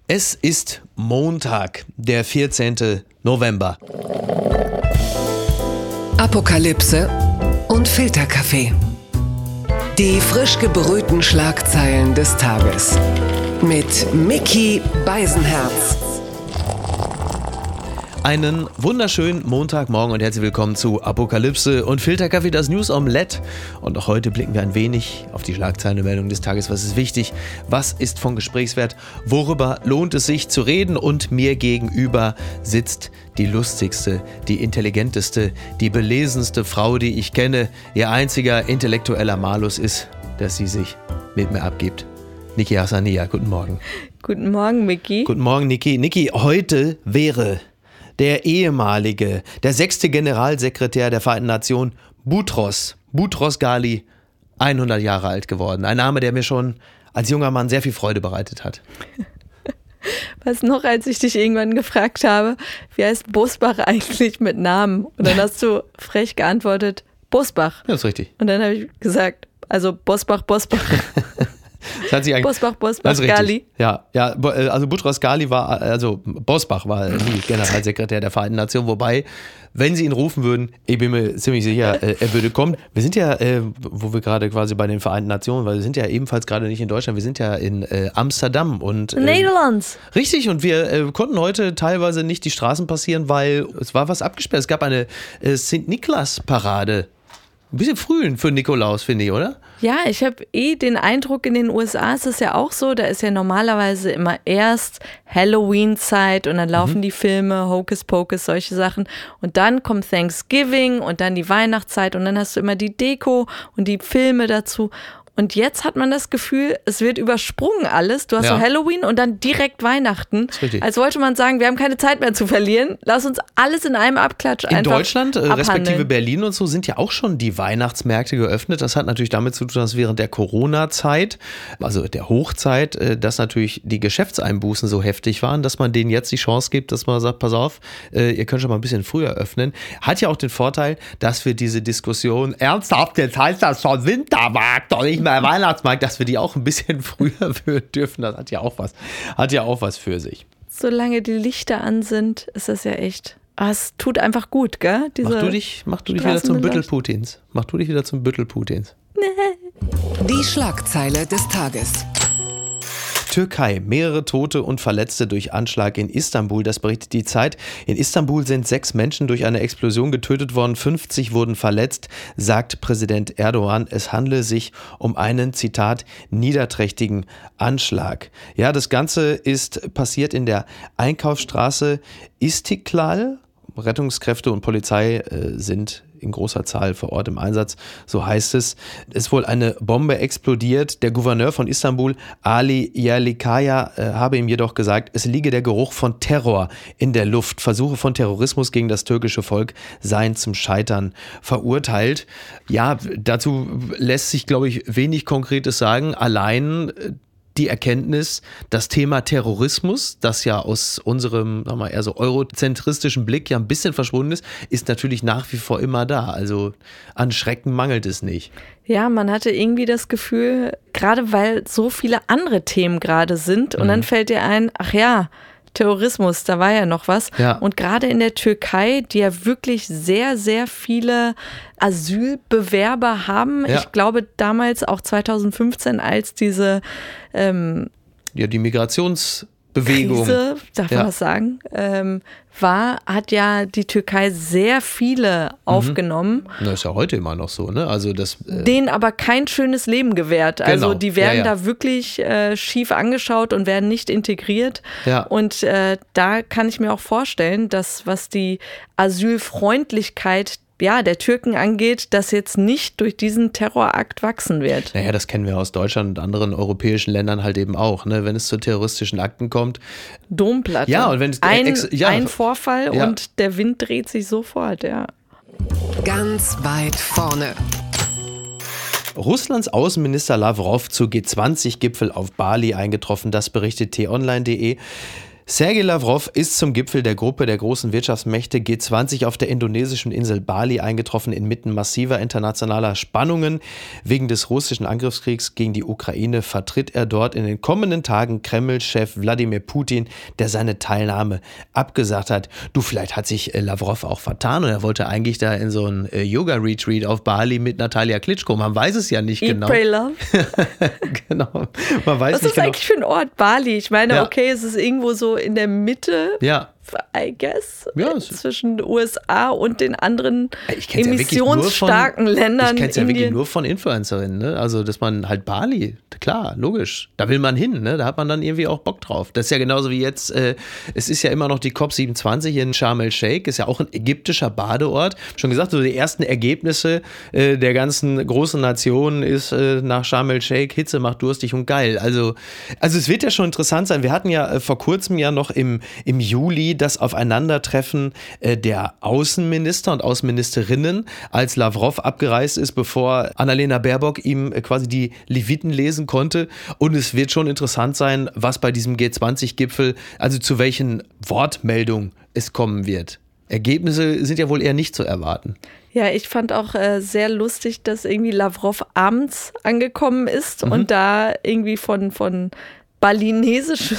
Es ist Montag, der 14. November. Apokalypse und Filterkaffee. Die frisch gebrühten Schlagzeilen des Tages. Mit Micky Beisenherz. Einen wunderschönen Montagmorgen und herzlich willkommen zu Apokalypse und Filterkaffee, das News Omelette. Und auch heute blicken wir ein wenig auf die Schlagzeilenmeldung des Tages. Was ist wichtig? Was ist von Gesprächswert? Worüber lohnt es sich zu reden? Und mir gegenüber sitzt die lustigste, die intelligenteste, die belesenste Frau, die ich kenne. Ihr einziger intellektueller Malus ist, dass sie sich mit mir abgibt. Niki Hassania, guten Morgen. Guten Morgen, Micky. Guten Morgen, Niki. Niki, heute wäre der der 6. Generalsekretär der Vereinten Nationen, Boutros Ghali, 100 Jahre alt geworden. Ein Name, der mir schon als junger Mann sehr viel Freude bereitet hat. Was noch, als ich dich irgendwann gefragt habe, wie heißt Bosbach eigentlich mit Namen? Und dann hast du frech geantwortet, Bosbach. Ja, ist richtig. Und dann habe ich gesagt, also Bosbach. Bosbach, Ghali. Ja, also Boutros Ghali Bosbach war nie Generalsekretär der Vereinten Nationen, wobei, wenn sie ihn rufen würden, ich bin mir ziemlich sicher, er würde kommen. Wir sind ja, wo wir gerade quasi bei den Vereinten Nationen, weil wir sind ja ebenfalls gerade nicht in Deutschland, wir sind ja in Amsterdam und Nederlands. Richtig, und wir konnten heute teilweise nicht die Straßen passieren, weil es war was abgesperrt. Es gab eine Sint-Niklas-Parade. Ein bisschen früh für Nikolaus, finde ich, oder? Ja, ich habe den Eindruck, in den USA ist es ja auch so, da ist ja normalerweise immer erst Halloween-Zeit und dann laufen die Filme, Hocus Pocus, solche Sachen und dann kommt Thanksgiving und dann die Weihnachtszeit und dann hast du immer die Deko und die Filme dazu. Und jetzt hat man das Gefühl, es wird übersprungen alles. Du hast so Halloween und dann direkt Weihnachten. Als wollte man sagen, wir haben keine Zeit mehr zu verlieren. Lass uns alles in einem Abklatsch einfach In Deutschland, respektive abhandeln. Berlin und so, sind ja auch schon die Weihnachtsmärkte geöffnet. Das hat natürlich damit zu tun, dass während der Corona-Zeit, also der Hochzeit, dass natürlich die Geschäftseinbußen so heftig waren, dass man denen jetzt die Chance gibt, dass man sagt, pass auf, ihr könnt schon mal ein bisschen früher öffnen. Hat ja auch den Vorteil, dass wir diese Diskussion, ernsthaft, jetzt heißt das schon Wintermarkt, doch nicht mehr Weihnachtsmarkt, dass wir die auch ein bisschen früher führen dürfen. Das hat ja auch was für sich. Solange die Lichter an sind, ist das ja echt. Es tut einfach gut, gell? Mach du dich wieder zum Büttel Putins. Die Schlagzeile des Tages. Türkei, mehrere Tote und Verletzte durch Anschlag in Istanbul, das berichtet die Zeit. In Istanbul sind 6 Menschen durch eine Explosion getötet worden, 50 wurden verletzt, sagt Präsident Erdogan. Es handle sich um einen, Zitat, niederträchtigen Anschlag. Ja, das Ganze ist passiert in der Einkaufsstraße Istiklal. Rettungskräfte und Polizei sind in großer Zahl vor Ort im Einsatz, so heißt es. Es ist wohl eine Bombe explodiert. Der Gouverneur von Istanbul, Ali Yerlikaya, habe ihm jedoch gesagt, es liege der Geruch von Terror in der Luft. Versuche von Terrorismus gegen das türkische Volk seien zum Scheitern verurteilt. Ja, dazu lässt sich, glaube ich, wenig Konkretes sagen. Allein die Erkenntnis, das Thema Terrorismus, das ja aus unserem, sagen wir mal, eher so eurozentristischen Blick ja ein bisschen verschwunden ist natürlich nach wie vor immer da. Also an Schrecken mangelt es nicht. Ja, man hatte irgendwie das Gefühl, gerade weil so viele andere Themen gerade sind und dann fällt dir ein, ach ja, Terrorismus, da war ja noch was. Ja. Und gerade in der Türkei, die ja wirklich sehr, sehr viele Asylbewerber haben. Ja. Ich glaube damals auch 2015, als diese die Migrationsbewegung, Krise, darf man das sagen, hat ja die Türkei sehr viele aufgenommen. Das ist ja heute immer noch so, ne? Also denen aber kein schönes Leben gewährt. Also genau. Die werden da wirklich schief angeschaut und werden nicht integriert. Ja. Und da kann ich mir auch vorstellen, dass was die Asylfreundlichkeit der Türken angeht, das jetzt nicht durch diesen Terrorakt wachsen wird. Naja, das kennen wir aus Deutschland und anderen europäischen Ländern halt eben auch, ne? Wenn es zu terroristischen Akten kommt. Domplatte. Ja, und wenn es ein Vorfall und der Wind dreht sich sofort, ja. Ganz weit vorne. Russlands Außenminister Lavrov zu G20-Gipfel auf Bali eingetroffen, das berichtet t-online.de. Sergei Lavrov ist zum Gipfel der Gruppe der großen Wirtschaftsmächte G20 auf der indonesischen Insel Bali eingetroffen, inmitten massiver internationaler Spannungen. Wegen des russischen Angriffskriegs gegen die Ukraine vertritt er dort in den kommenden Tagen Kreml-Chef Wladimir Putin, der seine Teilnahme abgesagt hat. Du, vielleicht hat sich Lavrov auch vertan und er wollte eigentlich da in so ein Yoga-Retreat auf Bali mit Natalia Klitschko. Man weiß es ja nicht genau. Pray, love. Genau. Man weiß Was nicht ist genau. eigentlich für ein Ort, Bali? Ich meine, Ja. okay, es ist irgendwo so in der Mitte, I guess, Ja, zwischen den USA und den anderen Ich kenn's ja wirklich nur emissionsstarken Ländern. Ich kenne es ja wirklich Indien. nur von Influencerinnen, ne? Also, dass man halt Bali, klar, logisch, da will man hin, ne? Da hat man dann irgendwie auch Bock drauf. Das ist ja genauso wie jetzt, es ist ja immer noch die COP27 in Sharm el-Sheikh, ist ja auch ein ägyptischer Badeort. Schon gesagt, so die ersten Ergebnisse der ganzen großen Nationen ist nach Sharm el-Sheikh, Hitze macht durstig und geil. Also es wird ja schon interessant sein. Wir hatten ja vor kurzem ja noch im Juli das Aufeinandertreffen der Außenminister und Außenministerinnen, als Lavrov abgereist ist, bevor Annalena Baerbock ihm quasi die Leviten lesen konnte. Und es wird schon interessant sein, was bei diesem G20-Gipfel, also zu welchen Wortmeldungen es kommen wird. Ergebnisse sind ja wohl eher nicht zu erwarten. Ja, ich fand auch sehr lustig, dass irgendwie Lavrov abends angekommen ist und da irgendwie von balinesische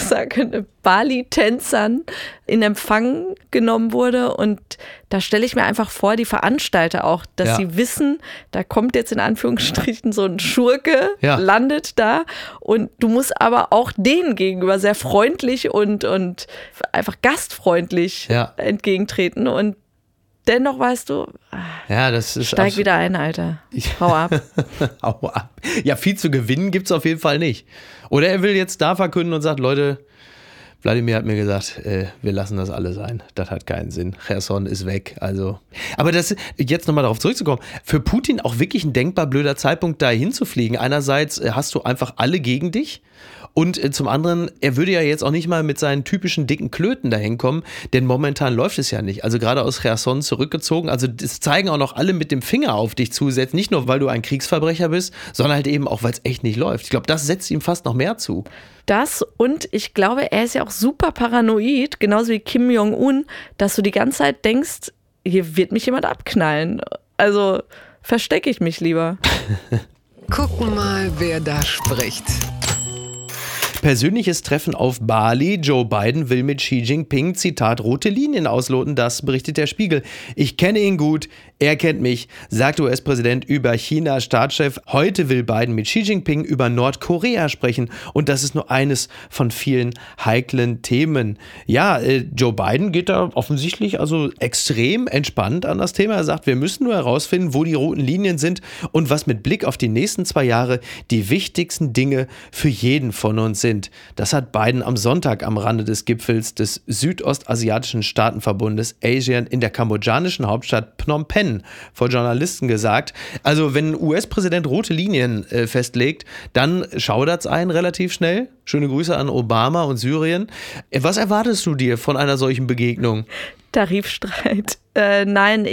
Bali-Tänzern in Empfang genommen wurde. Und da stelle ich mir einfach vor, die Veranstalter auch, dass sie wissen, da kommt jetzt in Anführungsstrichen so ein Schurke, landet da. Und du musst aber auch denen gegenüber sehr freundlich und einfach gastfreundlich entgegentreten. Und dennoch weißt du, das ist steig wieder ein, Alter. Hau ab. Hau ab. Ja, viel zu gewinnen gibt es auf jeden Fall nicht. Oder er will jetzt da verkünden und sagt, Leute, Wladimir hat mir gesagt, wir lassen das alle sein. Das hat keinen Sinn. Cherson ist weg. Also. Aber das, jetzt nochmal darauf zurückzukommen, für Putin auch wirklich ein denkbar blöder Zeitpunkt, da hinzufliegen. Einerseits hast du einfach alle gegen dich. Und zum anderen, er würde ja jetzt auch nicht mal mit seinen typischen dicken Klöten dahin kommen, denn momentan läuft es ja nicht. Also gerade aus Cherson zurückgezogen, also das zeigen auch noch alle mit dem Finger auf dich zu, selbst nicht nur, weil du ein Kriegsverbrecher bist, sondern halt eben auch, weil es echt nicht läuft. Ich glaube, das setzt ihm fast noch mehr zu. Das und ich glaube, er ist ja auch super paranoid, genauso wie Kim Jong-un, dass du die ganze Zeit denkst, hier wird mich jemand abknallen. Also verstecke ich mich lieber. Gucken mal, wer da spricht. Persönliches Treffen auf Bali. Joe Biden will mit Xi Jinping, Zitat, rote Linien ausloten. Das berichtet der Spiegel. Ich kenne ihn gut, er kennt mich, sagt US-Präsident über China-Staatschef. Heute will Biden mit Xi Jinping über Nordkorea sprechen. Und das ist nur eines von vielen heiklen Themen. Ja, Joe Biden geht da offensichtlich also extrem entspannt an das Thema. Er sagt, wir müssen nur herausfinden, wo die roten Linien sind und was mit Blick auf die nächsten 2 Jahre die wichtigsten Dinge für jeden von uns sind. Das hat Biden am Sonntag am Rande des Gipfels des südostasiatischen Staatenverbundes ASEAN in der kambodschanischen Hauptstadt Phnom Penh vor Journalisten gesagt. Also wenn ein US-Präsident rote Linien festlegt, dann schaudert's einen relativ schnell. Schöne Grüße an Obama und Syrien. Was erwartest du dir von einer solchen Begegnung? Tarifstreit. Nein,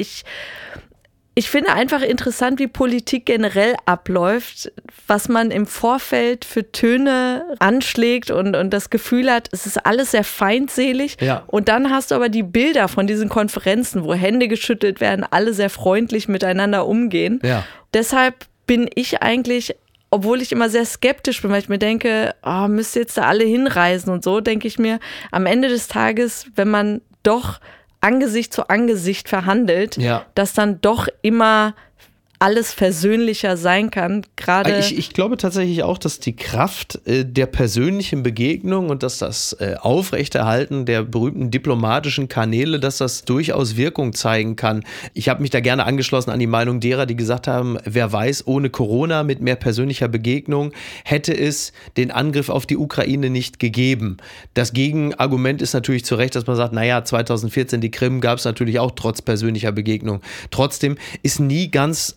ich finde einfach interessant, wie Politik generell abläuft, was man im Vorfeld für Töne anschlägt und das Gefühl hat, es ist alles sehr feindselig. Ja. Und dann hast du aber die Bilder von diesen Konferenzen, wo Hände geschüttelt werden, alle sehr freundlich miteinander umgehen. Ja. Deshalb bin ich eigentlich, obwohl ich immer sehr skeptisch bin, weil ich mir denke, müsst ihr jetzt da alle hinreisen und so, denke ich mir, am Ende des Tages, wenn man doch Angesicht zu Angesicht verhandelt, dass dann doch immer alles versöhnlicher sein kann. Gerade ich glaube tatsächlich auch, dass die Kraft der persönlichen Begegnung und dass das Aufrechterhalten der berühmten diplomatischen Kanäle, dass das durchaus Wirkung zeigen kann. Ich habe mich da gerne angeschlossen an die Meinung derer, die gesagt haben, wer weiß, ohne Corona mit mehr persönlicher Begegnung hätte es den Angriff auf die Ukraine nicht gegeben. Das Gegenargument ist natürlich zu Recht, dass man sagt, naja, 2014 die Krim gab es natürlich auch trotz persönlicher Begegnung. Trotzdem ist nie ganz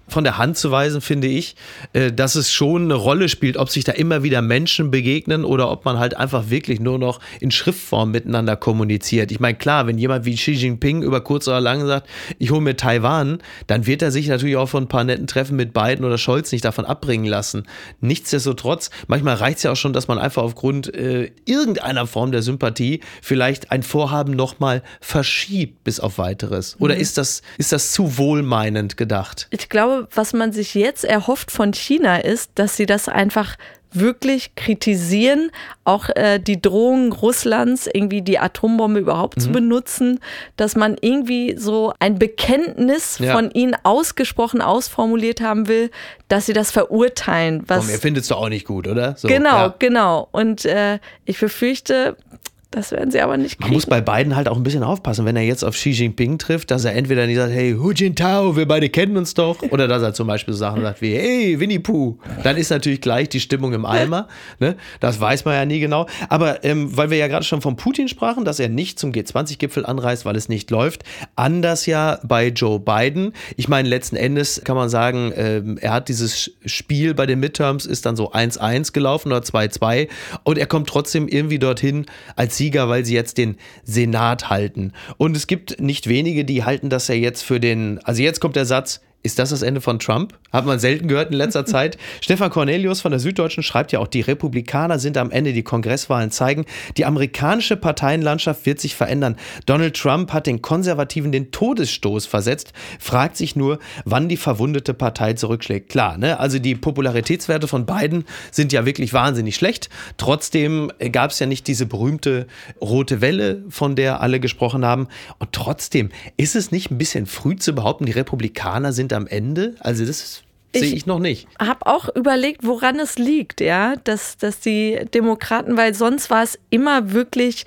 von der Hand zu weisen, finde ich, dass es schon eine Rolle spielt, ob sich da immer wieder Menschen begegnen oder ob man halt einfach wirklich nur noch in Schriftform miteinander kommuniziert. Ich meine, klar, wenn jemand wie Xi Jinping über kurz oder lang sagt, ich hole mir Taiwan, dann wird er sich natürlich auch von ein paar netten Treffen mit Biden oder Scholz nicht davon abbringen lassen. Nichtsdestotrotz, manchmal reicht es ja auch schon, dass man einfach aufgrund irgendeiner Form der Sympathie vielleicht ein Vorhaben nochmal verschiebt bis auf Weiteres. Oder ist das zu wohlmeinend gedacht? Ich glaube, was man sich jetzt erhofft von China ist, dass sie das einfach wirklich kritisieren, auch die Drohung Russlands, irgendwie die Atombombe überhaupt zu benutzen, dass man irgendwie so ein Bekenntnis von ihnen ausgesprochen ausformuliert haben will, dass sie das verurteilen. Komm, ihr findet es doch auch nicht gut, oder? So, genau. Und ich befürchte, das werden sie aber nicht kriegen. Man muss bei Biden halt auch ein bisschen aufpassen, wenn er jetzt auf Xi Jinping trifft, dass er entweder nicht sagt, hey, Hu Jintao, wir beide kennen uns doch, oder dass er zum Beispiel so Sachen sagt wie, hey, Winnie Pooh. Dann ist natürlich gleich die Stimmung im Eimer. Ne? Das weiß man ja nie genau. Aber weil wir ja gerade schon von Putin sprachen, dass er nicht zum G20-Gipfel anreist, weil es nicht läuft, anders ja bei Joe Biden. Ich meine, letzten Endes kann man sagen, er hat dieses Spiel bei den Midterms, ist dann so 1-1 gelaufen oder 2-2 und er kommt trotzdem irgendwie dorthin als Sieger, weil sie jetzt den Senat halten. Und es gibt nicht wenige, die halten das ja jetzt also jetzt kommt der Satz, ist das Ende von Trump? Hat man selten gehört in letzter Zeit. Stefan Cornelius von der Süddeutschen schreibt ja auch, die Republikaner sind am Ende, die Kongresswahlen zeigen, die amerikanische Parteienlandschaft wird sich verändern. Donald Trump hat den Konservativen den Todesstoß versetzt, fragt sich nur, wann die verwundete Partei zurückschlägt. Klar, ne? Also die Popularitätswerte von Biden sind ja wirklich wahnsinnig schlecht. Trotzdem gab es ja nicht diese berühmte rote Welle, von der alle gesprochen haben. Und trotzdem ist es nicht ein bisschen früh zu behaupten, die Republikaner sind am Ende? Also das sehe ich noch nicht. Ich habe auch überlegt, woran es liegt, ja, dass die Demokraten, weil sonst war es immer wirklich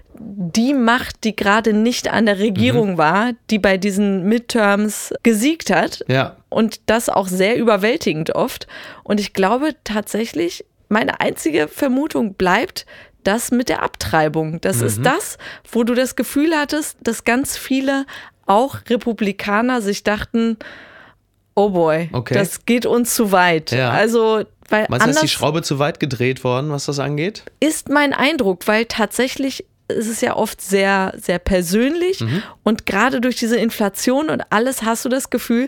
die Macht, die gerade nicht an der Regierung war, die bei diesen Midterms gesiegt hat. Ja. Und das auch sehr überwältigend oft. Und ich glaube tatsächlich, meine einzige Vermutung bleibt, das mit der Abtreibung. Das ist das, wo du das Gefühl hattest, dass ganz viele auch Republikaner sich dachten, oh boy, das geht uns zu weit. Ja. Also, weil meinst du, ist die Schraube zu weit gedreht worden, was das angeht? Ist mein Eindruck, weil tatsächlich ist es ja oft sehr, sehr persönlich und gerade durch diese Inflation und alles hast du das Gefühl,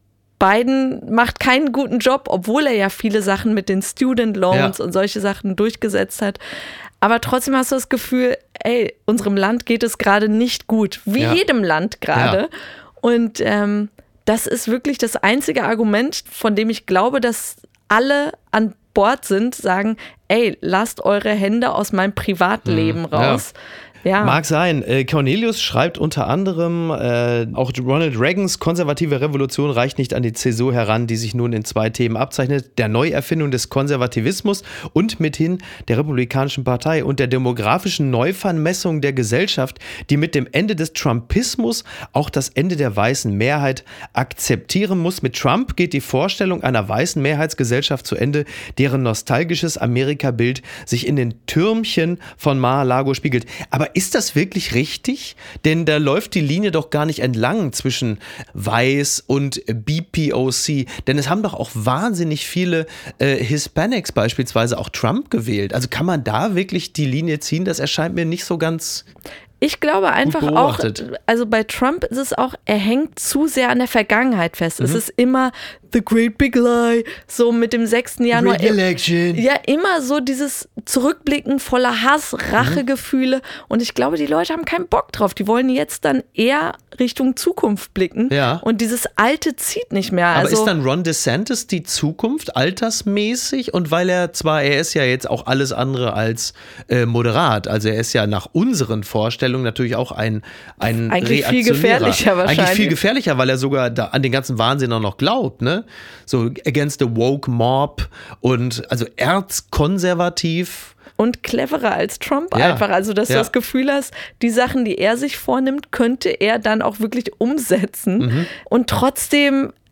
Biden macht keinen guten Job, obwohl er ja viele Sachen mit den Student Loans und solche Sachen durchgesetzt hat. Aber trotzdem hast du das Gefühl, ey, unserem Land geht es gerade nicht gut. Wie jedem Land gerade. Ja. Und das ist wirklich das einzige Argument, von dem ich glaube, dass alle an Bord sind, sagen, ey, lasst eure Hände aus meinem Privatleben raus. Ja. Mag sein. Cornelius schreibt unter anderem, auch Ronald Reagans konservative Revolution reicht nicht an die Zäsur heran, die sich nun in 2 Themen abzeichnet. Der Neuerfindung des Konservativismus und mithin der Republikanischen Partei und der demografischen Neuvermessung der Gesellschaft, die mit dem Ende des Trumpismus auch das Ende der weißen Mehrheit akzeptieren muss. Mit Trump geht die Vorstellung einer weißen Mehrheitsgesellschaft zu Ende, deren nostalgisches Amerikabild sich in den Türmchen von Mar-a-Lago spiegelt. Aber ist das wirklich richtig? Denn da läuft die Linie doch gar nicht entlang zwischen Weiß und BPOC. Denn es haben doch auch wahnsinnig viele Hispanics beispielsweise auch Trump gewählt. Also kann man da wirklich die Linie ziehen? Das erscheint mir nicht so ganz... Ich glaube einfach auch, also bei Trump ist es auch, er hängt zu sehr an der Vergangenheit fest. Es ist immer the great big lie, so mit dem 6. Januar. Re-election. Ja, immer so dieses Zurückblicken voller Hass, Rachegefühle. Und ich glaube, die Leute haben keinen Bock drauf. Die wollen jetzt dann eher Richtung Zukunft blicken. Ja. Und dieses Alte zieht nicht mehr. Aber ist dann Ron DeSantis die Zukunft altersmäßig? Und weil er ist ja jetzt auch alles andere als moderat. Also er ist ja nach unseren Vorstellungen natürlich auch ein eigentlich viel gefährlicher wahrscheinlich. Eigentlich viel gefährlicher, weil er sogar da an den ganzen Wahnsinn auch noch glaubt, ne? So against the woke mob und also erzkonservativ. Und cleverer als Trump einfach. Also, dass du das Gefühl hast, die Sachen, die er sich vornimmt, könnte er dann auch wirklich umsetzen. Und trotzdem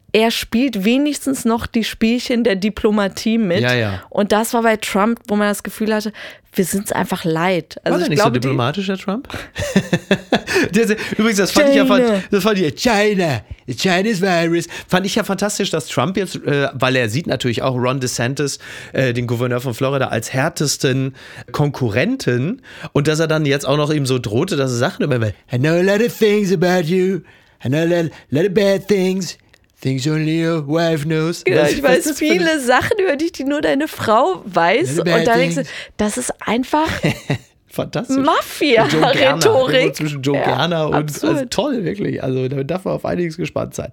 er spielt wenigstens noch die Spielchen der Diplomatie mit. Ja. Und das war bei Trump, wo man das Gefühl hatte, wir sind es einfach leid. Also war der ich nicht glaube, so diplomatisch, der Trump? Übrigens, das fand China's virus. Fand ich ja fantastisch, dass Trump jetzt, weil er sieht natürlich auch Ron DeSantis, den Gouverneur von Florida, als härtesten Konkurrenten und dass er dann jetzt auch noch ihm so drohte, dass er Sachen über I know a lot of things about you. I know a lot of bad things. Things only your wife knows. Genau, ich weiß viele Sachen über dich, die nur deine Frau weiß. Und da denkst du, das ist einfach fantastisch. Mafia-Rhetorik. Zwischen Joe Gerner und also toll, wirklich. Also da darf man auf einiges gespannt sein.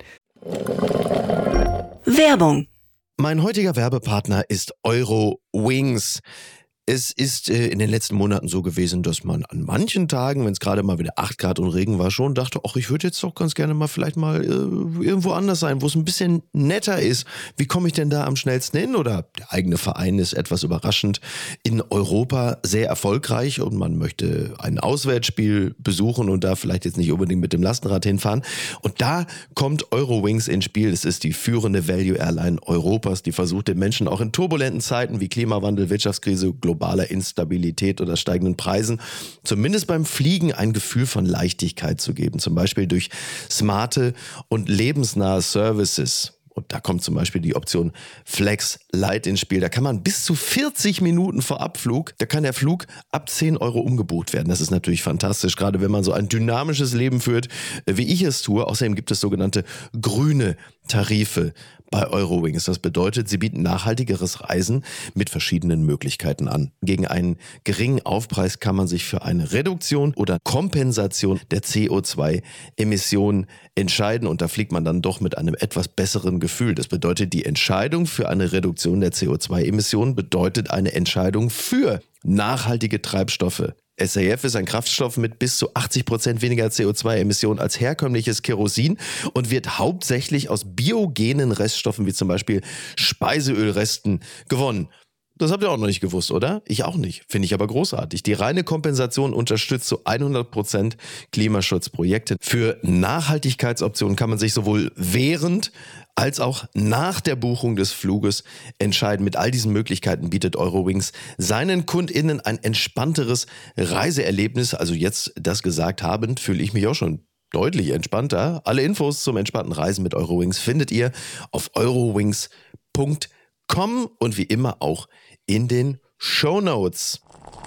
Werbung. Mein heutiger Werbepartner ist Eurowings. Es ist in den letzten Monaten so gewesen, dass man an manchen Tagen, wenn es gerade mal wieder 8 Grad und Regen war, schon dachte, ach, ich würde jetzt doch ganz gerne mal vielleicht mal irgendwo anders sein, wo es ein bisschen netter ist. Wie komme ich denn da am schnellsten hin? Oder der eigene Verein ist etwas überraschend in Europa sehr erfolgreich und man möchte ein Auswärtsspiel besuchen und da vielleicht jetzt nicht unbedingt mit dem Lastenrad hinfahren. Und da kommt Eurowings ins Spiel. Das ist die führende Value-Airline Europas, die versucht den Menschen auch in turbulenten Zeiten wie Klimawandel, Wirtschaftskrise, globaler Instabilität oder steigenden Preisen, zumindest beim Fliegen ein Gefühl von Leichtigkeit zu geben. Zum Beispiel durch smarte und lebensnahe Services. Und da kommt zum Beispiel die Option Flex Light ins Spiel. Da kann man bis zu 40 Minuten vor Abflug, da kann der Flug ab 10 Euro umgebucht werden. Das ist natürlich fantastisch, gerade wenn man so ein dynamisches Leben führt, wie ich es tue. Außerdem gibt es sogenannte grüne Tarife bei Eurowings. Das bedeutet, sie bieten nachhaltigeres Reisen mit verschiedenen Möglichkeiten an. Gegen einen geringen Aufpreis kann man sich für eine Reduktion oder Kompensation der CO2-Emissionen entscheiden und da fliegt man dann doch mit einem etwas besseren Gefühl. Das bedeutet, die Entscheidung für eine Reduktion der CO2-Emissionen bedeutet eine Entscheidung für nachhaltige Treibstoffe. SAF ist ein Kraftstoff mit bis zu 80% weniger CO2-Emissionen als herkömmliches Kerosin und wird hauptsächlich aus biogenen Reststoffen wie zum Beispiel Speiseölresten gewonnen. Das habt ihr auch noch nicht gewusst, oder? Ich auch nicht. Finde ich aber großartig. Die reine Kompensation unterstützt zu 100% Klimaschutzprojekte. Für Nachhaltigkeitsoptionen kann man sich sowohl während als auch nach der Buchung des Fluges entscheiden. Mit all diesen Möglichkeiten bietet Eurowings seinen KundInnen ein entspannteres Reiseerlebnis. Also jetzt das gesagt habend, fühle ich mich auch schon deutlich entspannter. Alle Infos zum entspannten Reisen mit Eurowings findet ihr auf eurowings.com und wie immer auch in den Shownotes.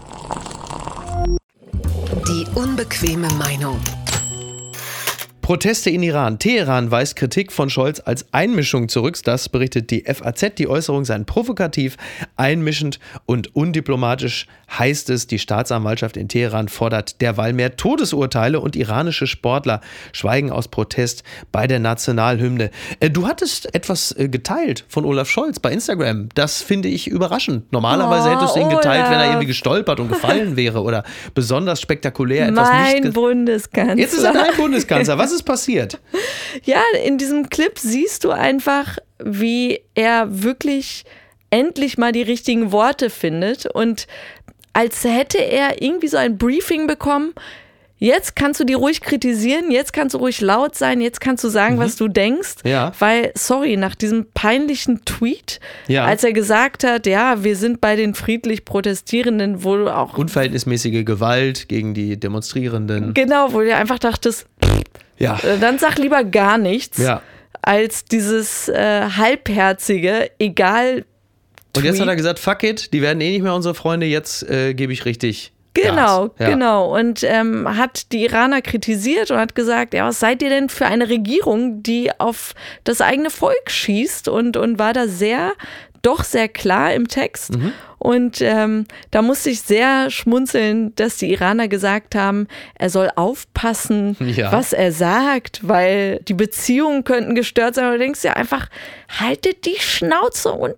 Die unbequeme Meinung. Proteste in Iran. Teheran weist Kritik von Scholz als Einmischung zurück. Das berichtet die FAZ. Die Äußerungen seien provokativ, einmischend und undiplomatisch, heißt es. Die Staatsanwaltschaft in Teheran fordert derweil mehr Todesurteile und iranische Sportler schweigen aus Protest bei der Nationalhymne. Du hattest etwas geteilt von Olaf Scholz bei Instagram. Das finde ich überraschend. Normalerweise hättest du ihn geteilt, wenn er irgendwie gestolpert und gefallen wäre oder besonders spektakulär etwas nicht. Mein Bundeskanzler. Jetzt ist er dein Bundeskanzler. Was ist passiert? Ja, in diesem Clip siehst du einfach, wie er wirklich endlich mal die richtigen Worte findet und als hätte er irgendwie so ein Briefing bekommen. Jetzt kannst du die ruhig kritisieren, jetzt kannst du ruhig laut sein, jetzt kannst du sagen, was du denkst. Ja. Weil, sorry, nach diesem peinlichen Tweet, als er gesagt hat, ja, wir sind bei den friedlich Protestierenden, wo du auch... Unverhältnismäßige Gewalt gegen die Demonstrierenden. Genau, wo du einfach dachtest, dann sag lieber gar nichts, als dieses halbherzige, egal. Und jetzt hat er gesagt, fuck it, die werden eh nicht mehr unsere Freunde, jetzt gebe ich richtig Genau, Gas. genau. Und hat die Iraner kritisiert und hat gesagt, ja, was seid ihr denn für eine Regierung, die auf das eigene Volk schießt und war da doch sehr klar im Text. Und da musste ich sehr schmunzeln, dass die Iraner gesagt haben, er soll aufpassen, was er sagt, weil die Beziehungen könnten gestört sein. Und du denkst ja einfach, haltet die Schnauze und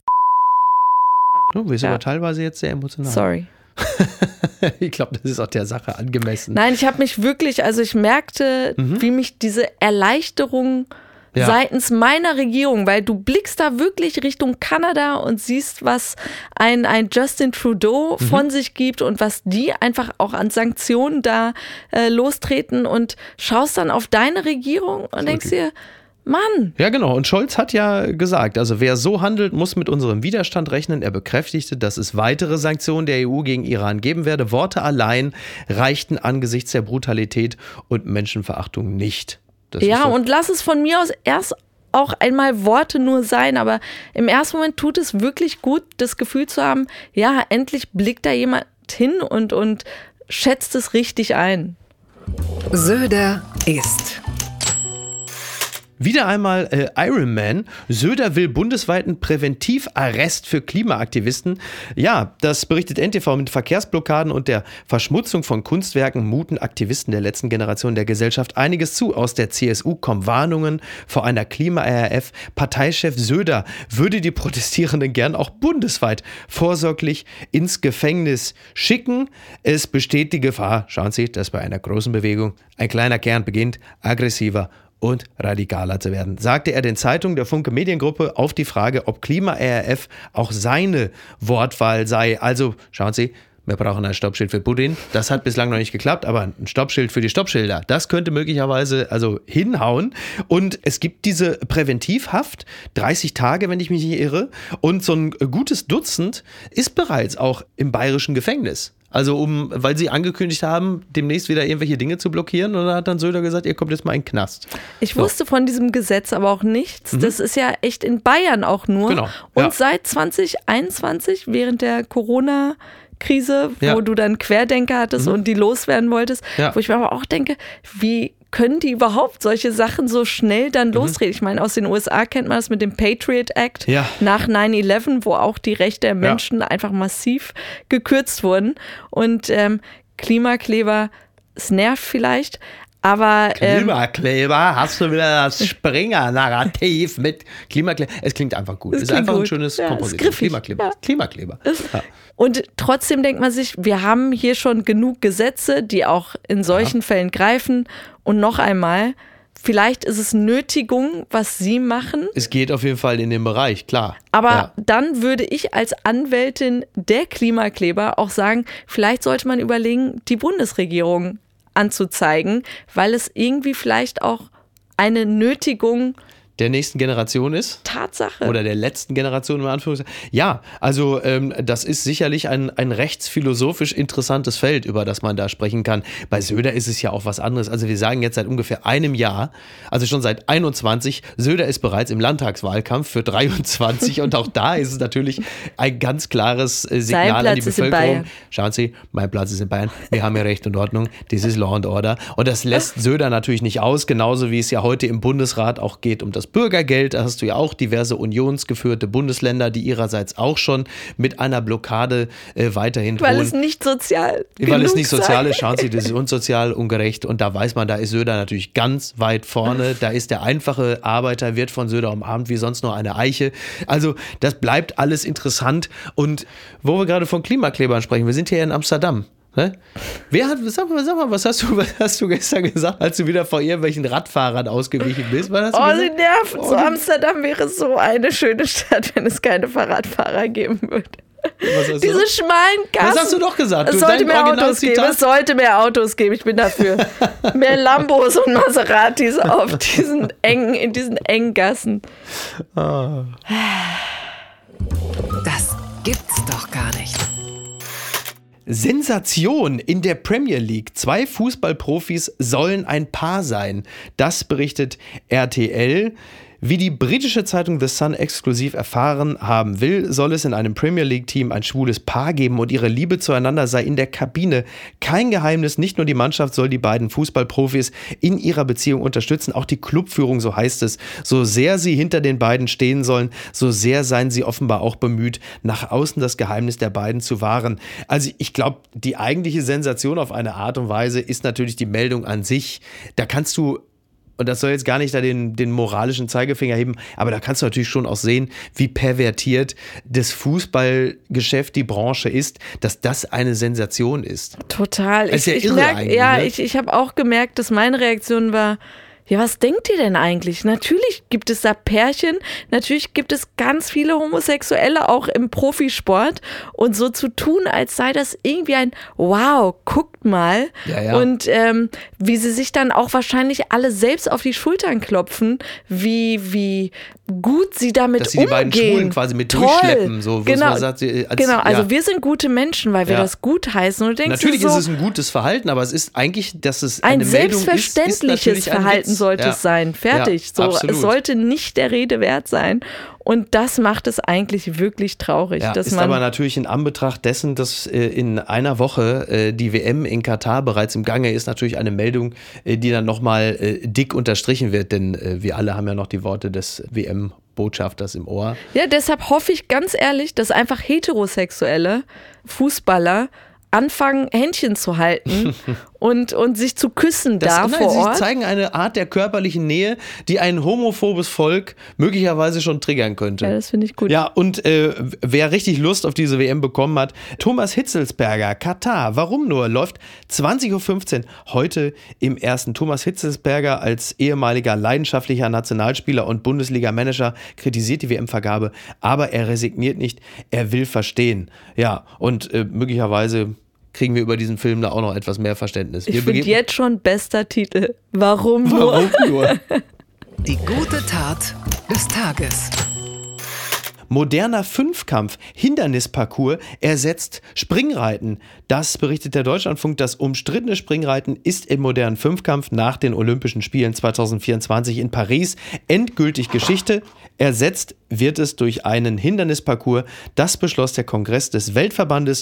Du bist aber teilweise jetzt sehr emotional. Sorry. Ich glaube, das ist auch der Sache angemessen. Nein, ich habe mich wirklich, also ich merkte, wie mich diese Erleichterung seitens meiner Regierung, weil du blickst da wirklich Richtung Kanada und siehst, was ein Justin Trudeau von sich gibt und was die einfach auch an Sanktionen da lostreten und schaust dann auf deine Regierung und denkst dir, Mann. Ja, genau. Und Scholz hat ja gesagt, also wer so handelt, muss mit unserem Widerstand rechnen. Er bekräftigte, dass es weitere Sanktionen der EU gegen Iran geben werde. Worte allein reichten angesichts der Brutalität und Menschenverachtung nicht. Ja, und lass es von mir aus erst auch einmal Worte nur sein, aber im ersten Moment tut es wirklich gut, das Gefühl zu haben, ja, endlich blickt da jemand hin und schätzt es richtig ein. Söder ist. Wieder einmal Iron Man. Söder will bundesweiten Präventivarrest für Klimaaktivisten. Ja, das berichtet NTV. Mit Verkehrsblockaden und der Verschmutzung von Kunstwerken muten Aktivisten der letzten Generation der Gesellschaft einiges zu. Aus der CSU kommen Warnungen vor einer Klima-RAF. Parteichef Söder würde die Protestierenden gern auch bundesweit vorsorglich ins Gefängnis schicken. Es besteht die Gefahr, schauen Sie, dass bei einer großen Bewegung ein kleiner Kern beginnt, aggressiver und radikaler zu werden, sagte er den Zeitungen der Funke Mediengruppe auf die Frage, ob Klima-RAF auch seine Wortwahl sei. Also, schauen Sie, wir brauchen ein Stoppschild für Putin. Das hat bislang noch nicht geklappt, aber ein Stoppschild für die Stoppschilder, das könnte möglicherweise also hinhauen. Und es gibt diese Präventivhaft, 30 Tage, wenn ich mich nicht irre. Und so ein gutes Dutzend ist bereits auch im bayerischen Gefängnis. Also weil sie angekündigt haben, demnächst wieder irgendwelche Dinge zu blockieren. Und dann hat dann Söder gesagt, ihr kommt jetzt mal in den Knast. Ich wusste von diesem Gesetz aber auch nichts. Das ist ja echt in Bayern auch nur. Genau. Und seit 2021, während der Corona-Krise, wo du dann Querdenker hattest und die loswerden wolltest, wo ich mir aber auch denke, wie können die überhaupt solche Sachen so schnell dann losreden? Ich meine, aus den USA kennt man das mit dem Patriot Act nach 9/11, wo auch die Rechte der Menschen einfach massiv gekürzt wurden. Und Klimakleber, es nervt vielleicht, aber Klimakleber, hast du wieder das Springer-Narrativ mit Klimakleber? Es klingt einfach gut. Es ist einfach ein schönes Komposition. Klimakleber. Ja. Klimakleber. Ja. Und trotzdem denkt man sich, wir haben hier schon genug Gesetze, die auch in solchen Fällen greifen. Und noch einmal, vielleicht ist es Nötigung, was Sie machen. Es geht auf jeden Fall in den Bereich, klar. Aber dann würde ich als Anwältin der Klimakleber auch sagen, vielleicht sollte man überlegen, die Bundesregierung anzuzeigen, weil es irgendwie vielleicht auch eine Nötigung der nächsten Generation ist. Tatsache. Oder der letzten Generation, im Anführungszeichen. Ja, also das ist sicherlich ein rechtsphilosophisch interessantes Feld, über das man da sprechen kann. Bei Söder ist es ja auch was anderes. Also wir sagen jetzt seit ungefähr einem Jahr, also schon seit 21, Söder ist bereits im Landtagswahlkampf für 23 und auch da ist es natürlich ein ganz klares Signal an die Bevölkerung. Schauen Sie, mein Platz ist in Bayern, wir haben ja Recht und Ordnung, this is Law and Order. Und das lässt Söder natürlich nicht aus, genauso wie es ja heute im Bundesrat auch geht um das Bürgergeld. Da hast du ja auch diverse unionsgeführte Bundesländer, die ihrerseits auch schon mit einer Blockade weiterhin drohen. Weil es nicht sozial Weil es nicht sozial ist, schauen Sie, das ist unsozial, ungerecht und da weiß man, da ist Söder natürlich ganz weit vorne. Da ist der einfache Arbeiter, wird von Söder umarmt wie sonst nur eine Eiche. Also das bleibt alles interessant und wo wir gerade von Klimaklebern sprechen, wir sind hier in Amsterdam. Ne? Sag mal, was hast du gestern gesagt, als du wieder vor irgendwelchen Radfahrern ausgewichen bist? Sie nerven. So Amsterdam wäre so eine schöne Stadt, wenn es keine Fahrradfahrer geben würde. Diese schmalen Gassen. Das hast du doch gesagt. Es sollte mehr Autos geben. Ich bin dafür. Mehr Lambos und Maseratis in diesen engen Gassen. Das gibt's doch gar nicht. Sensation in der Premier League. 2 Fußballprofis sollen ein Paar sein. Das berichtet RTL. Wie die britische Zeitung The Sun exklusiv erfahren haben will, soll es in einem Premier League-Team ein schwules Paar geben und ihre Liebe zueinander sei in der Kabine kein Geheimnis. Nicht nur die Mannschaft soll die beiden Fußballprofis in ihrer Beziehung unterstützen, auch die Clubführung, so heißt es. So sehr sie hinter den beiden stehen sollen, so sehr seien sie offenbar auch bemüht, nach außen das Geheimnis der beiden zu wahren. Also ich glaube, die eigentliche Sensation auf eine Art und Weise ist natürlich die Meldung an sich. Da kannst du, und das soll jetzt gar nicht da den moralischen Zeigefinger heben, aber da kannst du natürlich schon auch sehen, wie pervertiert das Fußballgeschäft, die Branche ist, dass das eine Sensation ist. Total. Das ist ja irre merke, eigentlich. Ne? Ich habe auch gemerkt, dass meine Reaktion war, Ja, was denkt ihr denn eigentlich? Natürlich gibt es da Pärchen, natürlich gibt es ganz viele Homosexuelle auch im Profisport und so zu tun, als sei das irgendwie ein Wow, guckt mal. Ja. Und wie sie sich dann auch wahrscheinlich alle selbst auf die Schultern klopfen, wie gut sie damit dass sie die beiden umgehen. Schwulen quasi mit Toll. durchschleppen. So, Genau, man sagt, also wir sind gute Menschen, weil wir das gut heißen. Und du denkst natürlich so, ist es ein gutes Verhalten, aber es ist eigentlich, dass es ein eine Meldung selbstverständliches ist ein Verhalten Witz. sollte es sein. Fertig. Ja, so, absolut. es sollte nicht der Rede wert sein. Und das macht es eigentlich wirklich traurig. Ja, dass ist man aber natürlich in Anbetracht dessen, dass in einer Woche die WM in Katar bereits im Gange ist, natürlich eine Meldung, die dann nochmal dick unterstrichen wird, denn wir alle haben ja noch die Worte des WM-Botschafters im Ohr. Ja, deshalb hoffe ich ganz ehrlich, dass einfach heterosexuelle Fußballer anfangen, Händchen zu halten und sich zu küssen vor Ort. Sie zeigen eine Art der körperlichen Nähe, die ein homophobes Volk möglicherweise schon triggern könnte. Ja, das finde ich gut. Ja, und wer richtig Lust auf diese WM bekommen hat, Thomas Hitzelsberger, Katar, warum nur, läuft 20.15 Uhr heute im ersten. Thomas Hitzelsberger als ehemaliger leidenschaftlicher Nationalspieler und Bundesliga-Manager kritisiert die WM-Vergabe, aber er resigniert nicht, er will verstehen. Ja, und möglicherweise kriegen wir über diesen Film da auch noch etwas mehr Verständnis. Ich finde jetzt schon bester Titel. Warum nur? Warum nur? Die gute Tat des Tages. Moderner Fünfkampf, Hindernisparcours ersetzt Springreiten. Das berichtet der Deutschlandfunk. Das umstrittene Springreiten ist im modernen Fünfkampf nach den Olympischen Spielen 2024 in Paris endgültig Geschichte. Ersetzt wird es durch einen Hindernisparcours. Das beschloss der Kongress des Weltverbandes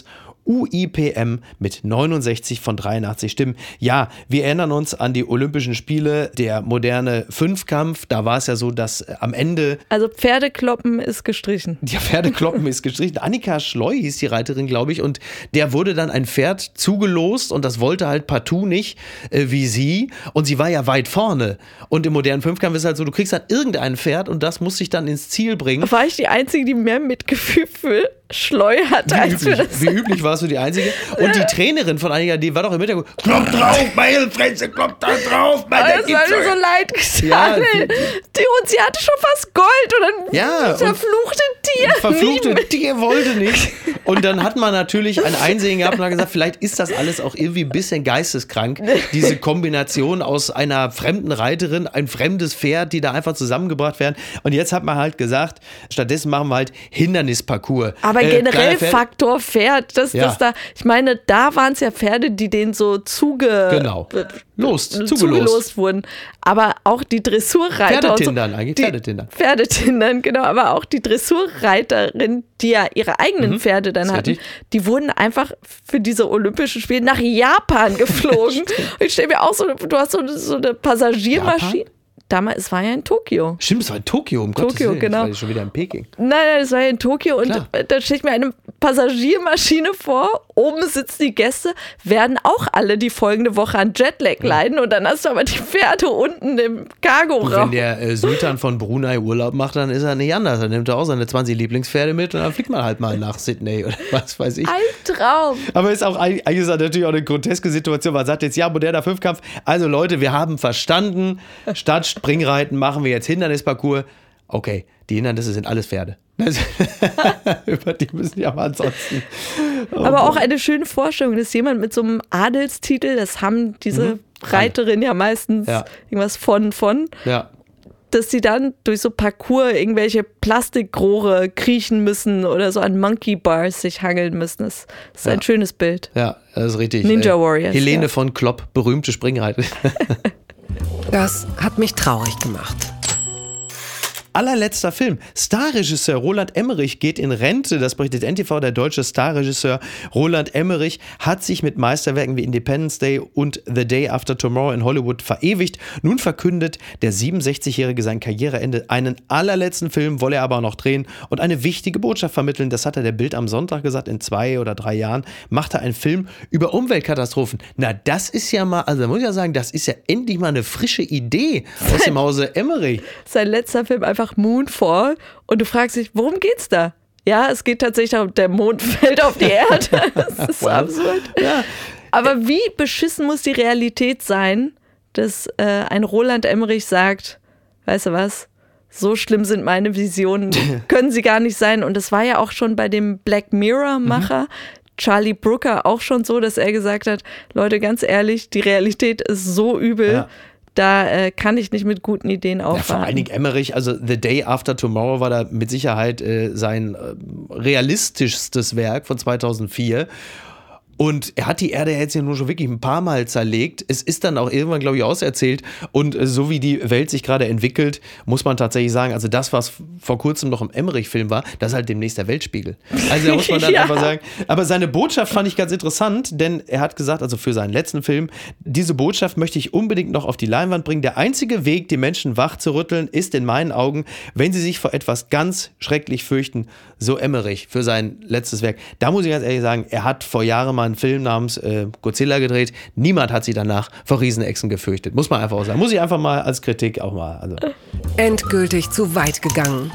UIPM mit 69 von 83 Stimmen. Ja, wir erinnern uns an die Olympischen Spiele, der moderne Fünfkampf. Da war es ja so, dass am Ende... Also Pferdekloppen ist gestrichen. Ja, Pferdekloppen ist gestrichen. Annika Schleu hieß die Reiterin, glaube ich. Und der wurde dann ein Pferd zugelost und das wollte halt partout nicht wie sie. Und sie war ja weit vorne. Und im modernen Fünfkampf ist halt so, du kriegst halt irgendein Pferd und das muss dich dann ins Ziel bringen. War ich die Einzige, die mehr Mitgefühl für Schleu hatte als für das? Wie üblich warst du die Einzige. Und die Trainerin von Annika, die war doch im Hintergrund. Klopf drauf, meine Fresse, klopf da drauf. Das hat mir so leid gesagt. Ja, und sie hatte schon fast Gold. Und dann das verfluchte Tier. Das verfluchte Tier wollte nicht. Und dann hat man natürlich ein Einsehen gehabt und hat gesagt, vielleicht ist das alles auch irgendwie ein bisschen geisteskrank. Diese Kombination aus einer fremden Reiterin, ein fremdes Pferd, die da einfach zusammengebracht werden. Und jetzt hat man halt gesagt, stattdessen machen wir halt Hindernisparcours. Aber generell Faktor Pferd, ich meine, da waren es ja Pferde, die denen so zugelost wurden. Aber auch die Dressurreiter. Pferdetindern, genau. Aber auch die Dressurreiterin, die ja ihre eigenen Pferde dann hatten, die wurden einfach für diese Olympischen Spiele nach Japan geflogen. Und ich stelle mir auch so, du hast so eine Passagiermaschine. Japan? Damals, es war ja in Tokio. Stimmt, es war in Tokio, um Gottes Willen. Genau. Das war schon wieder in Peking. Nein, es war ja in Tokio. Und da steht mir eine Passagiermaschine vor. Oben sitzen die Gäste, werden auch alle die folgende Woche an Jetlag leiden. Und dann hast du aber die Pferde unten im Cargo-Raum. Wenn der Sultan von Brunei Urlaub macht, dann ist er nicht anders. Dann nimmt er auch seine 20 Lieblingspferde mit und dann fliegt man halt mal nach Sydney oder was weiß ich. Ein Traum. Aber ist auch eigentlich ist das natürlich auch eine groteske Situation. Man sagt jetzt, ja, moderner Fünfkampf. Also Leute, wir haben verstanden, statt Springreiten machen wir jetzt Hindernisparcours. Okay, die Hindernisse sind alles Pferde. Über die müssen ja mal ansonsten. Aber auch eine schöne Vorstellung, dass jemand mit so einem Adelstitel, das haben diese Reiterin ja meistens irgendwas von. Ja. Dass sie dann durch so Parcours irgendwelche Plastikrohre kriechen müssen oder so an Monkey Bars sich hangeln müssen. Das ist ein schönes Bild. Ja, das ist richtig. Ninja Warriors. Helene von Klopp, berühmte Springreiterin. Das hat mich traurig gemacht. Allerletzter Film. Starregisseur Roland Emmerich geht in Rente. Das berichtet NTV. Der deutsche Starregisseur Roland Emmerich hat sich mit Meisterwerken wie Independence Day und The Day After Tomorrow in Hollywood verewigt. Nun verkündet der 67-Jährige sein Karriereende. Einen allerletzten Film wolle er aber noch drehen und eine wichtige Botschaft vermitteln. Das hat er der Bild am Sonntag gesagt. In 2 oder 3 Jahren macht er einen Film über Umweltkatastrophen. Na, das ist ja mal, also da muss ich ja sagen, das ist ja endlich mal eine frische Idee aus dem Hause Emmerich. Sein letzter Film einfach Moonfall und du fragst dich, worum geht's da? Ja, es geht tatsächlich darum, der Mond fällt auf die Erde. Das ist so absurd. Ja. Aber wie beschissen muss die Realität sein, dass ein Roland Emmerich sagt, weißt du was, so schlimm sind meine Visionen, können sie gar nicht sein. Und das war ja auch schon bei dem Black Mirror-Macher, Charlie Brooker, auch schon so, dass er gesagt hat, Leute, ganz ehrlich, die Realität ist so übel, da kann ich nicht mit guten Ideen aufwarten. Ja, vor allen Dingen Emmerich, also The Day After Tomorrow war da mit Sicherheit sein realistischstes Werk von 2004. Und er hat die Erde jetzt ja nur schon wirklich ein paar Mal zerlegt. Es ist dann auch irgendwann, glaube ich, auserzählt. Und so wie die Welt sich gerade entwickelt, muss man tatsächlich sagen, also das, was vor kurzem noch im Emmerich-Film war, das ist halt demnächst der Weltspiegel. Also da muss man dann einfach sagen. Aber seine Botschaft fand ich ganz interessant, denn er hat gesagt, also für seinen letzten Film, diese Botschaft möchte ich unbedingt noch auf die Leinwand bringen. Der einzige Weg, die Menschen wach zu rütteln, ist in meinen Augen, wenn sie sich vor etwas ganz schrecklich fürchten, so Emmerich für sein letztes Werk. Da muss ich ganz ehrlich sagen, er hat vor Jahren mal einen Film namens Godzilla gedreht. Niemand hat sich danach vor Riesenechsen gefürchtet. Muss man einfach auch sagen. Muss ich einfach mal als Kritik auch mal. Also. Endgültig zu weit gegangen.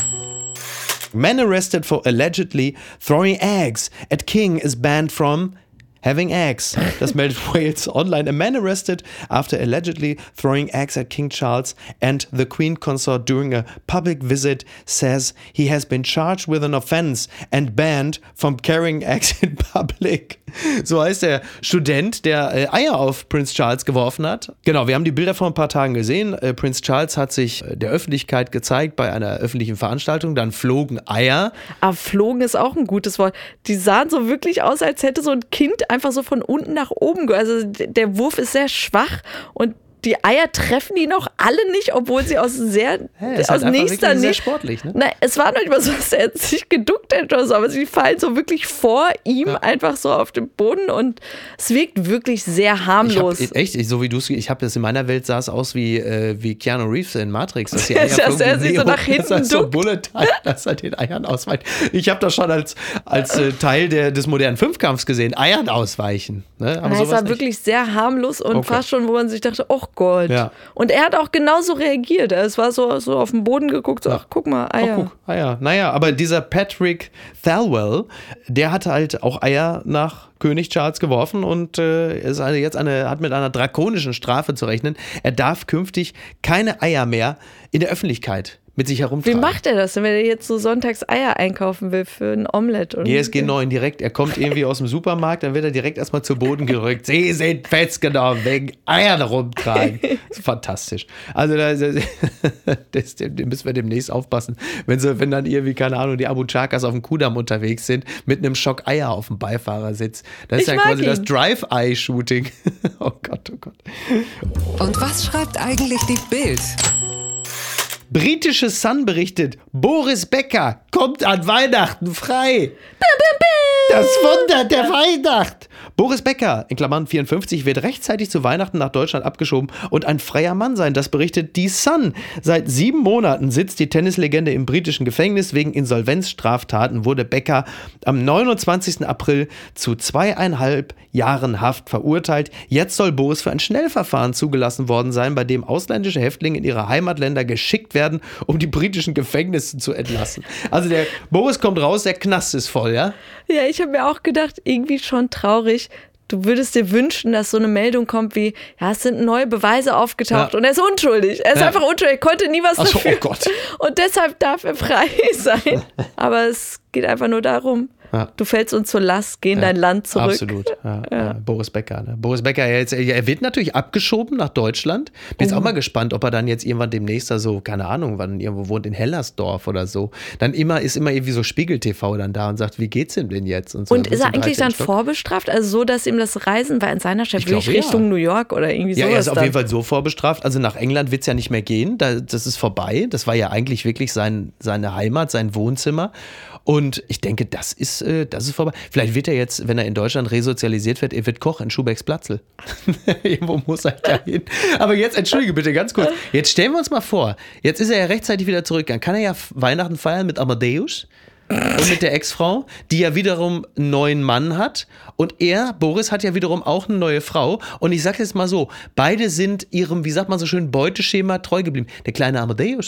Man arrested for allegedly throwing eggs at King is banned from having eggs. Das meldet Wales Online. A man arrested after allegedly throwing eggs at King Charles and the Queen Consort during a public visit says he has been charged with an offense and banned from carrying eggs in public. So heißt der Student, der Eier auf Prince Charles geworfen hat. Genau, wir haben die Bilder vor ein paar Tagen gesehen. Prince Charles hat sich der Öffentlichkeit gezeigt bei einer öffentlichen Veranstaltung. Dann flogen Eier. Aber flogen ist auch ein gutes Wort. Die sahen so wirklich aus, als hätte so ein Kind einfach so von unten nach oben. Also der Wurf ist sehr schwach und die Eier treffen ihn auch alle nicht, obwohl sie aus sehr aus nächster Nähe. Sehr sportlich, ne? Nein, es war noch nicht mal so, dass er sich geduckt hätte oder so, aber sie fallen so wirklich vor ihm einfach so auf den Boden und es wirkt wirklich sehr harmlos. So wie du es, ich habe das in meiner Welt, sah es aus wie Keanu Reeves in Matrix. Dass er sich so nach hinten duckt. So Bullet Time, dass er den Eiern ausweicht. Ich habe das schon als Teil des modernen Fünfkampfs gesehen, Eiern ausweichen. Ne? Aber es war wirklich sehr harmlos und fast schon, wo man sich dachte, oh Gott. Ja. Und er hat auch genauso reagiert. Es war so auf den Boden geguckt, so, ach, guck mal, Eier. Oh, guck, Eier. Naja, aber dieser Patrick Thalwell, der hat halt auch Eier nach König Charles geworfen und hat mit einer drakonischen Strafe zu rechnen. Er darf künftig keine Eier mehr in der Öffentlichkeit mit sich herumtragen. Wie macht er das denn, wenn er jetzt so sonntags Eier einkaufen will für ein Omelett? GSG 9 direkt, er kommt irgendwie aus dem Supermarkt, dann wird er direkt erstmal zu Boden gerückt. Sie sind festgenommen wegen Eiern rumtragen. Das ist fantastisch. Also dem müssen wir demnächst aufpassen. Wenn dann irgendwie, keine Ahnung, die Abu Chakas auf dem Kudamm unterwegs sind, mit einem Schock Eier auf dem Beifahrersitz. Das ist ja quasi das Drive-Eye-Shooting. Oh Gott, oh Gott. Und was schreibt eigentlich die Bild? Britische Sun berichtet, Boris Becker kommt an Weihnachten frei. Das Wunder der Weihnacht. Boris Becker, in Klammern 54, wird rechtzeitig zu Weihnachten nach Deutschland abgeschoben und ein freier Mann sein. Das berichtet die Sun. Seit 7 Monaten sitzt die Tennislegende im britischen Gefängnis. Wegen Insolvenzstraftaten wurde Becker am 29. April zu 2,5 Jahren Haft verurteilt. Jetzt soll Boris für ein Schnellverfahren zugelassen worden sein, bei dem ausländische Häftlinge in ihre Heimatländer geschickt werden, um die britischen Gefängnisse zu entlassen. Also der Boris kommt raus, der Knast ist voll, ja? Ja, ich habe mir auch gedacht, irgendwie schon traurig. Du würdest dir wünschen, dass so eine Meldung kommt wie, ja, es sind neue Beweise aufgetaucht und er ist unschuldig. Er ist einfach unschuldig, er konnte nie was dafür. Oh Gott. Und deshalb darf er frei sein. Aber es geht einfach nur darum, du fällst uns zur Last, geh in dein Land zurück. Absolut. Ja. Boris Becker. Ne? Boris Becker, er wird natürlich abgeschoben nach Deutschland. Bin jetzt auch mal gespannt, ob er dann jetzt irgendwann demnächst da so, keine Ahnung, wann irgendwo wohnt, in Hellersdorf oder so. Dann ist immer irgendwie so Spiegel-TV dann da und sagt, wie geht's ihm denn jetzt? Und ist er eigentlich dann vorbestraft? Also so, dass ihm das Reisen war in seiner Stadt wirklich Richtung New York oder irgendwie sowas? Ja, er ist auf jeden Fall so vorbestraft. Also nach England wird es ja nicht mehr gehen. Das ist vorbei. Das war ja eigentlich wirklich seine Heimat, sein Wohnzimmer. Und ich denke, das ist vorbei. Vielleicht wird er jetzt, wenn er in Deutschland resozialisiert wird, er wird Koch in Schubeck's-Platzl. Irgendwo muss er da hin. Aber jetzt, entschuldige bitte, ganz kurz. Jetzt stellen wir uns mal vor, jetzt ist er ja rechtzeitig wieder zurückgegangen. Kann er ja Weihnachten feiern mit Amadeus und mit der Ex-Frau, die ja wiederum einen neuen Mann hat. Und Boris, hat ja wiederum auch eine neue Frau. Und ich sage jetzt mal so, beide sind ihrem, wie sagt man so schön, Beuteschema treu geblieben. Der kleine Amadeus.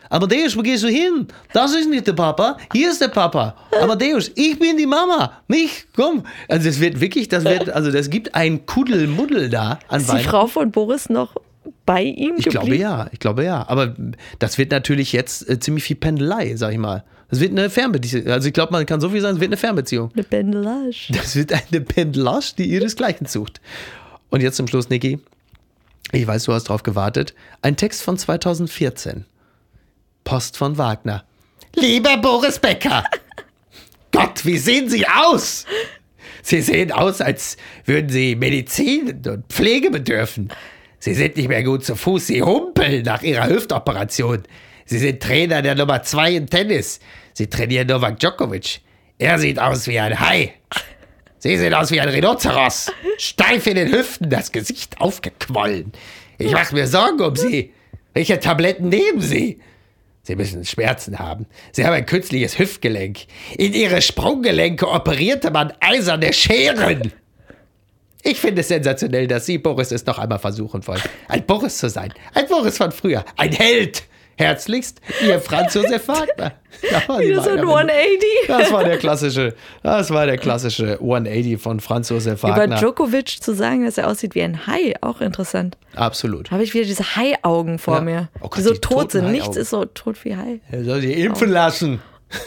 Amadeus, wo gehst du hin? Das ist nicht der Papa, hier ist der Papa. Amadeus, ich bin die Mama, nicht, komm. Also das gibt ein Kuddelmuddel da an Ist die Frau von Boris noch bei ihm geblieben? Ich glaube ja. Aber das wird natürlich jetzt ziemlich viel Pendelei, sag ich mal. Das wird eine Fernbeziehung. Also ich glaube, man kann so viel sagen, es wird eine Fernbeziehung. Eine Pendelage. Das wird eine Pendelage, die ihresgleichen sucht. Und jetzt zum Schluss, Niki. Ich weiß, du hast drauf gewartet. Ein Text von 2014. Post von Wagner. Lieber Boris Becker. Gott, wie sehen Sie aus? Sie sehen aus, als würden Sie Medizin und Pflege bedürfen. Sie sind nicht mehr gut zu Fuß. Sie humpeln nach Ihrer Hüftoperation. Sie sind Trainer der Nummer 2 im Tennis. Sie trainieren Novak Djokovic. Er sieht aus wie ein Hai. Sie sehen aus wie ein Rhinoceros. Steif in den Hüften, das Gesicht aufgequollen. Ich mache mir Sorgen um Sie. Welche Tabletten nehmen Sie? Sie müssen Schmerzen haben. Sie haben ein künstliches Hüftgelenk. In Ihre Sprunggelenke operierte man eiserne Scheren. Ich finde es sensationell, dass Sie, Boris, es noch einmal versuchen wollen. Ein Boris zu sein. Ein Boris von früher. Ein Held. Herzlichst, Ihr Franz Josef Wagner. Wieder so ein 180. Das war der klassische 180 von Franz Josef Wagner. Über Djokovic zu sagen, dass er aussieht wie ein Hai, auch interessant. Absolut. Habe ich wieder diese Hai-Augen vor mir, oh Gott, die so tot sind. Hai-Augen. Nichts ist so tot wie Hai. Er soll sich impfen lassen.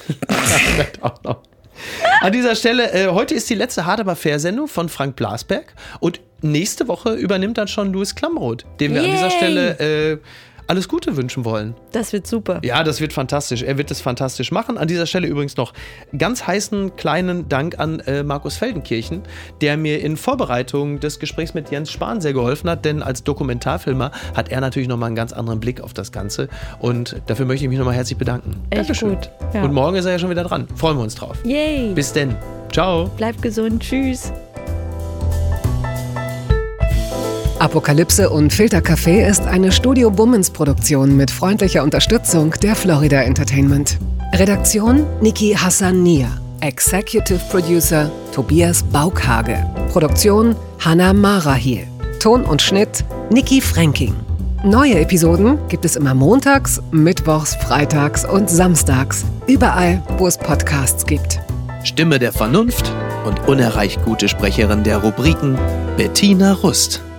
An dieser Stelle, heute ist die letzte Hart aber fair Sendung von Frank Blasberg und nächste Woche übernimmt dann schon Louis Klamroth, dem wir an dieser Stelle alles Gute wünschen wollen. Das wird super. Ja, das wird fantastisch. Er wird es fantastisch machen. An dieser Stelle übrigens noch ganz heißen kleinen Dank an Markus Feldenkirchen, der mir in Vorbereitung des Gesprächs mit Jens Spahn sehr geholfen hat, denn als Dokumentarfilmer hat er natürlich nochmal einen ganz anderen Blick auf das Ganze und dafür möchte ich mich nochmal herzlich bedanken. Echt Dankeschön. gut. Ja. Und morgen ist er ja schon wieder dran. Freuen wir uns drauf. Yay. Bis denn. Ciao. Bleib gesund. Tschüss. Apokalypse und Filtercafé ist eine Studio Bummens Produktion mit freundlicher Unterstützung der Florida Entertainment. Redaktion Niki Hassania. Executive Producer Tobias Baukhage. Produktion Hannah Marahiel. Ton und Schnitt Niki Fränking. Neue Episoden gibt es immer montags, mittwochs, freitags und samstags. Überall, wo es Podcasts gibt. Stimme der Vernunft und unerreicht gute Sprecherin der Rubriken Bettina Rust.